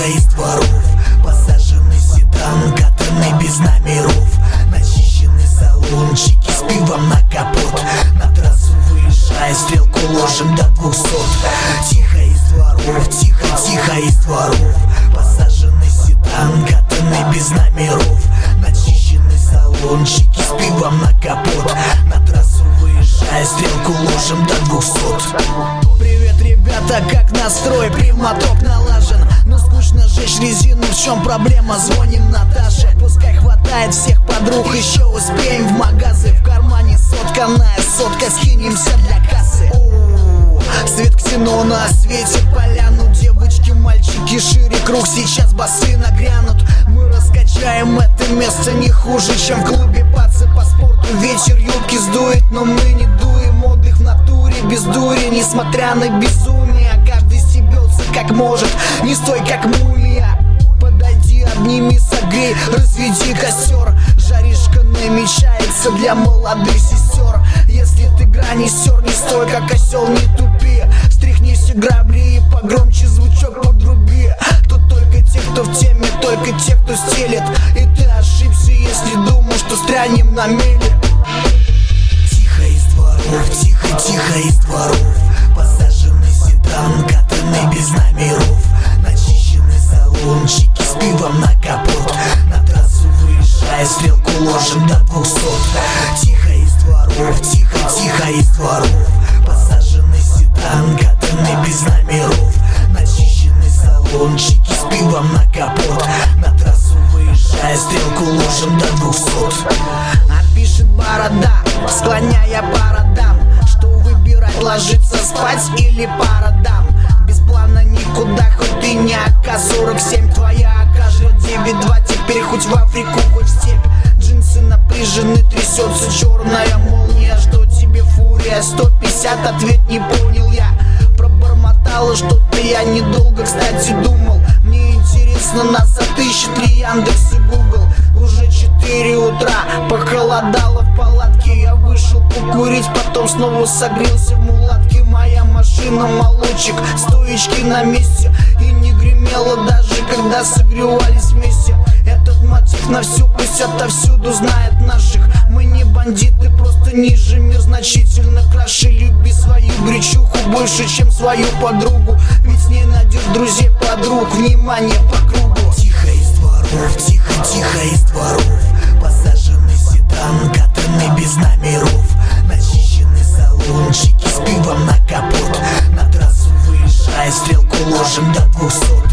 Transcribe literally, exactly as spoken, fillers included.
из дворов. Посаженный седан, катанный без номеров. Начищенный салончики с пивом на капот. На трассу выезжая, стрелку ложим до двухсот. Тихо из дворов, тихо, тихо из дворов. Посаженный седан, катанный без номеров. Начищенный салончики с пивом на капот. На трассу выезжая, стрелку ложим до двухсот. Привет, ребята, как настрой? Прямоток налажен. Но скучно жечь резину, в чем проблема? Звоним Наташе, пускай хватает всех подруг. Еще успеем в магазы, в кармане сотканая сотка. Скинемся для кассы. О, свет ксенона осветит поляну. Девочки, мальчики, шире круг. Сейчас басы нагрянут. Мы раскачаем это место не хуже, чем в клубе пацы по спорту. Вечер юбки сдует, но мы не дуем. Отдых в натуре, без дури, несмотря на безумие. Каждый стебется как может, не стой как мумия. Подойди, обними, согрей, разведи костер. Жаришка намечается для молодых сестер. Если ты гранистер, не стой как осел, не тупи. Встряхни все грабли и погромче звучок подруби. Тут только те, кто в теме, только те, кто стелет. И ты ошибся, если думал, что стрянем на мели. Тихо из дворов, тихо, тихо из дворов. Посаженный седан, катанный без номеров. Начищенный салончики с пивом на капот. На трассу выезжая, стрелку ложим до двухсот. Тихо из дворов, тихо, тихо из дворов. Посаженный седан, катанный без номеров. Начищенный салончики с пивом на капот. На трассу выезжая, стрелку ложим до двухсот. А пишет борода, склоняя бородам. Что выбирать, ложиться спать или по родам? Без плана никуда, хоть ты не А К сорок семь. Твоя А К жрет девять два. Теперь хоть в Африку, хоть в степь. Джинсы напряжены, трясется черная молния. Что тебе фурия? сто пятьдесят, ответ не понял я. Пробормотала что-то, я недолго, кстати, думал. Мне интересно, нас отыщет ли Яндекс и Гугл. Уже четыре утра, похолодало в палатке. Я вышел покурить, потом снова согрелся в мулатке. Моя машина молочек, стоечки на месте. И не гремела даже, когда согревались вместе. Этот мотив на всю, пусть отовсюду знает наших. Мы не бандиты, просто ниже мир значительно краше. Люби свою гречуху больше, чем свою подругу. Ведь с ней найдешь друзей, подруг. Внимание по кругу. Тихо из дворов, тихо, тихо из дворов. Посаженный седан, катанный без номеров. Начищенный салончики с пивом на капот. На трассу выезжая, стрелку ложим до двухсот.